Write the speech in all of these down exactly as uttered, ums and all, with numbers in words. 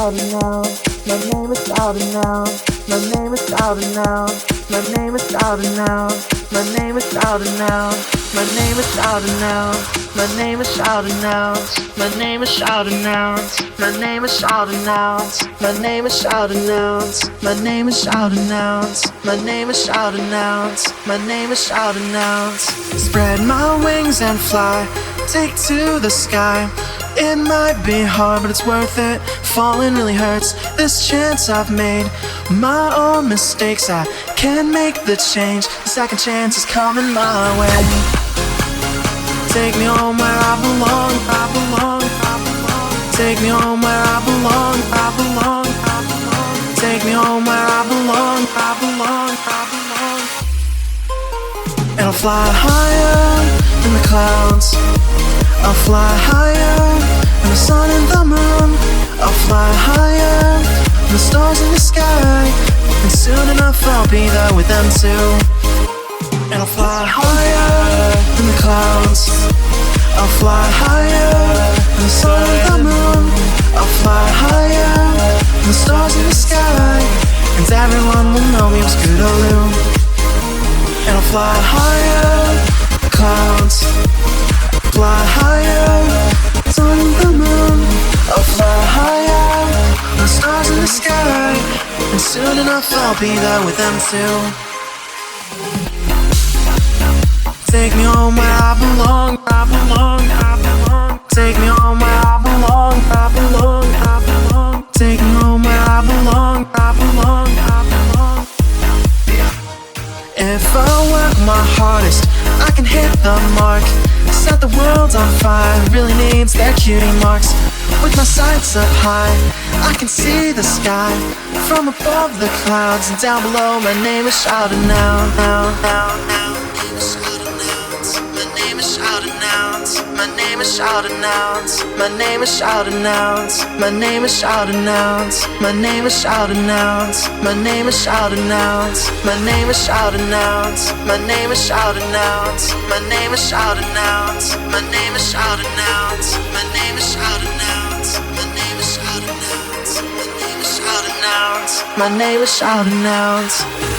shouting now. My name is shouting now. My name is shouting now. My name is shouting now. My name is shouting now. My name is shouting now. My name is shouting now. My name is shouting now. My name is shouting now. My name is shouting out. My name is shouting out. My name is shouting out. My name is shouting out. Spread my wings and fly. Take to the sky. It might be hard, but it's worth it. Falling really hurts. This chance I've made, my own mistakes, I can make the change. The second chance is coming my way. Take me home where I belong, I belong, I belong. Take me home where I belong, I belong, I belong. Take me home where I belong, I belong, I belong. And I'll fly higher in the clouds. I'll fly higher than the sun and the moon. I'll fly higher than the stars in the sky. And soon enough I'll be there with them too. And I'll fly higher than the clouds. I'll fly higher than the sun and the moon. I'll fly higher than the stars in the sky. And everyone will know me was Scootaloo. And I'll fly higher than the clouds. Fly higher, sun and the moon. I'll fly higher than the stars in the sky. And soon enough I'll be there with them too. Take me home where I belong, I belong, I belong. Take me home where I belong, I belong, I belong. Take me home where I belong, I belong, I belong. If I work my hardest, I can hit the mark. Set the world on fire, really needs their cutie marks. With my sights up high, I can see the sky. From above the clouds and down below, my name is shouting now, now, now, now. My name is shouting out. My name is shouting out. My name is shouting out. My name is shouting out. My name is shouting out. My name is shouting out. My name is shouting out. My name is shouting out. My name is shouting out. My name is shouting out. My name is shouting out. My name is shouting out. My name is shouting out. My name is shouting out.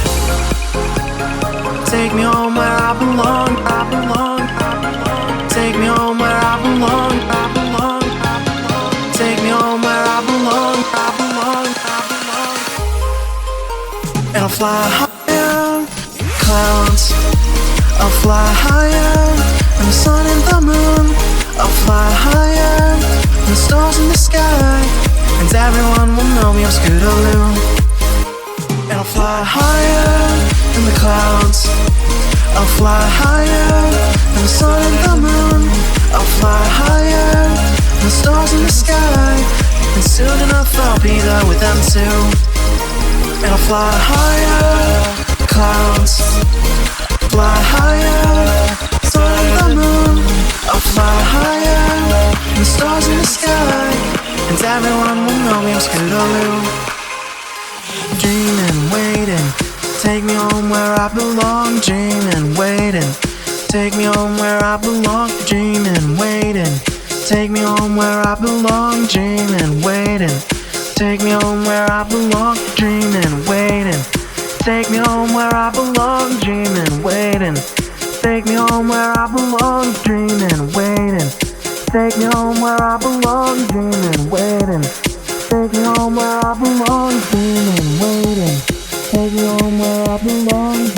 Take me home where I belong, I belong, I belong. Take me home where I belong, I belong, I belong. Take me home where I belong, I belong, I belong. And I'll fly higher, clouds. I'll fly higher than the sun and the moon. I'll fly higher than the stars in the sky. And everyone will know me, I'm Scootaloo. And I'll fly higher in the clouds. I'll fly higher than the sun and the moon. I'll fly higher than the stars in the sky. And soon enough I'll be there with them too. And I'll fly higher clouds. Fly higher, sun and the moon. I'll fly higher than the stars in the sky. And everyone will know me, I'm Scootaloo. Dreaming, waiting. Take me home where I belong, dreaming, waiting. Take me home where I belong, dreaming, waiting. Take me home where I belong, dreaming, waiting. Take me home where I belong, dreaming, waiting. Take me home where I belong, dreaming, waiting. Take me home where I belong, dreaming, waiting. Take me home where I belong, dreaming, waiting. Take me home where I belong, dreaming, waiting. Take me home where I belong.